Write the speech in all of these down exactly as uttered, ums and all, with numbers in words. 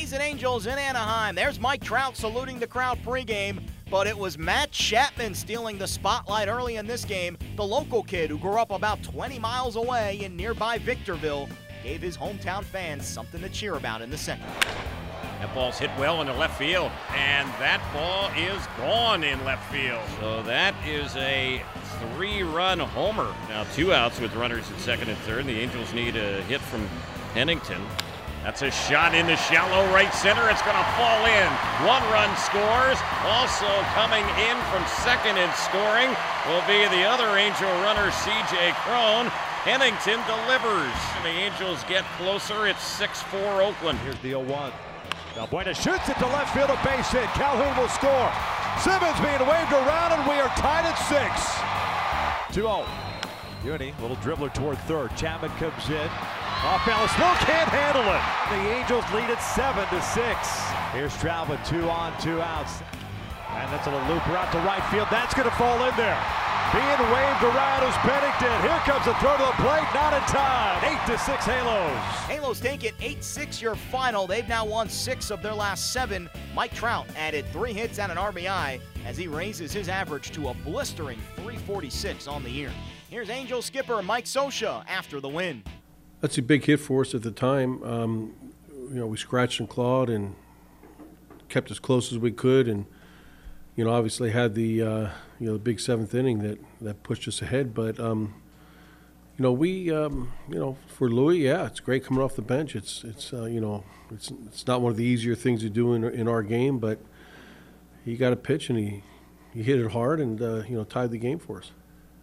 A's and Angels in Anaheim. There's Mike Trout saluting the crowd pregame, but it was Matt Chapman stealing the spotlight early in this game. The local kid who grew up about twenty miles away in nearby Victorville gave his hometown fans something to cheer about in the second. That ball's hit well into left field, and that ball is gone in left field. So that is a three-run homer. Now two outs with runners at second and third. The Angels need a hit from Pennington. That's a shot into shallow right center. It's going to fall in. One run scores. Also coming in from second and scoring will be the other Angel runner, C J Cron. Pennington delivers. And the Angels get closer. It's six four Oakland. Here's the oh one. Valbuena shoots it to left field, a base hit. Calhoun will score. Simmons being waved around, and we are tied at six. two oh. Uni, little dribbler toward third. Chapman comes in. Off balance, Will can't handle it. The Angels lead it seven to six. Here's Trout with two on, two outs. And that's a little looper out to right field. That's going to fall in there. Being waved around is Pennington. Here comes the throw to the plate, not in time. Eight to six Halos. Halos take it eight six your final. They've now won six of their last seven. Mike Trout added three hits and an R B I as he raises his average to a blistering three forty-six on the year. Here's Angel skipper Mike Scioscia after the win. That's a big hit for us at the time. Um, you know, we scratched and clawed and kept as close as we could, and you know, obviously had the uh, you know the big seventh inning that that pushed us ahead. But um, you know, we um, you know for Louis, yeah, it's great coming off the bench. It's it's uh, you know it's it's not one of the easier things to do in in our game, but he got a pitch and he he hit it hard and uh, you know tied the game for us.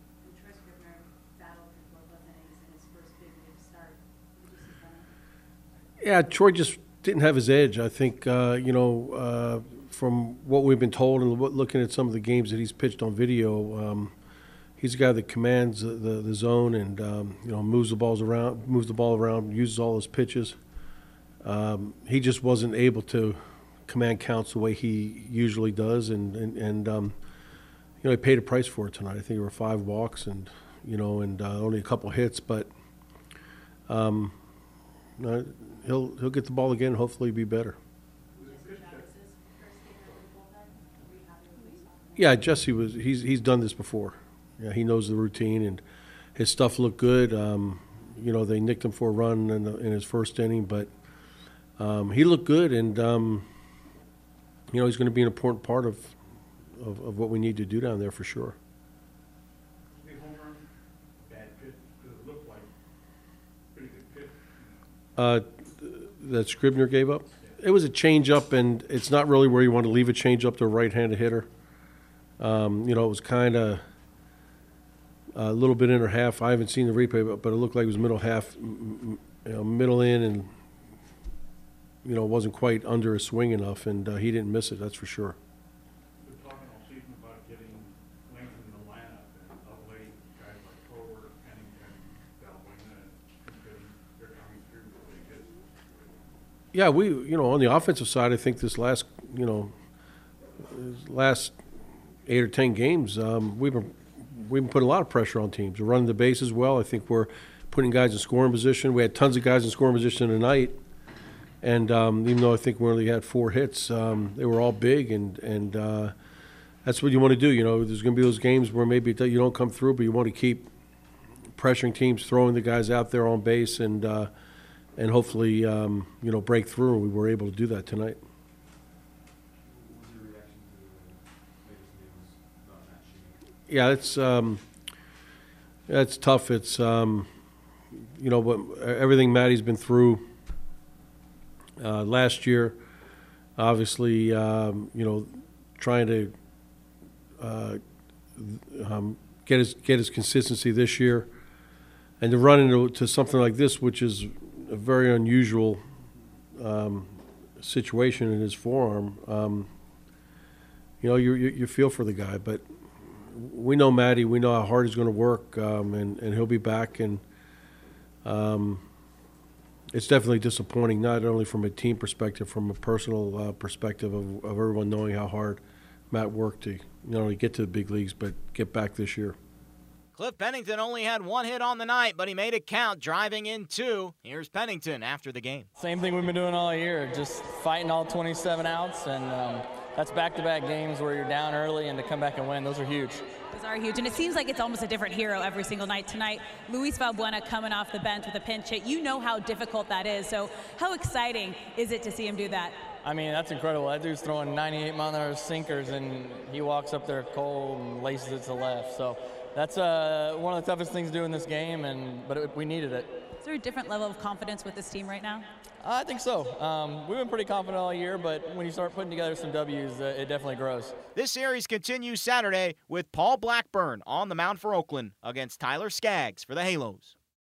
Yeah, Troy just didn't have his edge. I think, uh, you know, uh, from what we've been told and what, looking at some of the games that he's pitched on video, um, he's a guy that commands the, the, the zone and, um, you know, moves the balls around, moves the ball around, uses all his pitches. Um, he just wasn't able to command counts the way he usually does, and, and, and um, you know, he paid a price for it tonight. I think there were five walks and, you know, and uh, only a couple hits, but um, uh, He'll he'll get the ball again and hopefully be better. Yeah, Jesse was he's he's done this before. Yeah, he knows the routine and his stuff looked good. Um, you know, they nicked him for a run in, the, in his first inning, but um, he looked good, and um, you know he's going to be an important part of, of of what we need to do down there for sure. Uh, that Scribner gave up. It was a change-up, and it's not really where you want to leave a change-up to a right-handed hitter. Um, you know, it was kind of a little bit inner half. I haven't seen the replay, but, but it looked like it was middle half, you know, middle in, and you know, wasn't quite under his swing enough, and uh, he didn't miss it. That's for sure. We're talking all season about getting length in the lineup, and of late, guys like Covert, Pennington, Valbuena, they're coming through really good. Yeah, we, you know, on the offensive side, I think this last, you know, last eight or ten games, um, we've been we've been putting a lot of pressure on teams. We're running the bases well. I think we're putting guys in scoring position. We had tons of guys in scoring position tonight, and um, even though I think we only had four hits, um, they were all big, and and uh, that's what you want to do. You know, there's going to be those games where maybe you don't come through, but you want to keep pressuring teams, throwing the guys out there on base, and. Uh, and hopefully, um, you know, break through, and we were able to do that tonight. Yeah, it's um, it's tough. It's um, you know, but everything Matty's been through uh, last year. Obviously, um, you know, trying to uh, um, get his get his consistency this year, and to run into to something like this, which is a very unusual um, situation in his forearm. Um, you know, you, you you feel for the guy, but we know Matty. We know how hard he's going to work, um, and and he'll be back. And um, it's definitely disappointing, not only from a team perspective, from a personal uh, perspective of, of everyone knowing how hard Matt worked to not only get to the big leagues, but get back this year. Cliff Pennington only had one hit on the night, but he made it count, driving in two. Here's Pennington after the game. Same thing we've been doing all year, just fighting all twenty-seven outs, and um, that's back-to-back games where you're down early and to come back and win. Those are huge. Those are huge, and it seems like it's almost a different hero every single night. Tonight, Luis Valbuena coming off the bench with a pinch hit. You know how difficult that is, so how exciting is it to see him do that? I mean, that's incredible. That dude's throwing ninety-eight mile an hour sinkers, and he walks up there cold and laces it to the left. So that's uh, one of the toughest things to do in this game, and but it, we needed it. Is there a different level of confidence with this team right now? I think so. Um, we've been pretty confident all year, but when you start putting together some W's, uh, it definitely grows. This series continues Saturday with Paul Blackburn on the mound for Oakland against Tyler Skaggs for the Halos.